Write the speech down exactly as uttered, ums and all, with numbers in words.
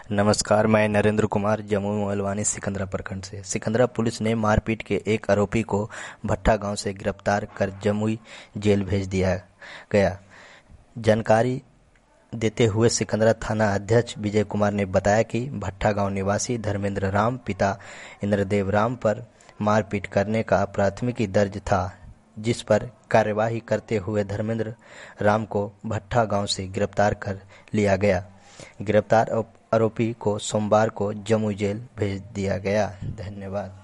नमस्कार, मैं नरेंद्र कुमार जमुई मोहलवानी सिकंदरा प्रखंड से। सिकंदरा पुलिस ने मारपीट के एक आरोपी को भट्टा गांव से गिरफ्तार कर जमुई जेल भेज दिया गया। जानकारी देते हुए सिकंदरा थाना अध्यक्ष विजय कुमार ने बताया कि भट्टा गांव निवासी धर्मेंद्र राम पिता इंद्रदेव राम पर मारपीट करने का प्राथमिकी दर्ज था, जिस पर कार्यवाही करते हुए धर्मेंद्र राम को भट्टा गांव से गिरफ्तार कर लिया गया। गिरफ्तार आरोपी को सोमवार को जमुई जेल भेज दिया गया। धन्यवाद।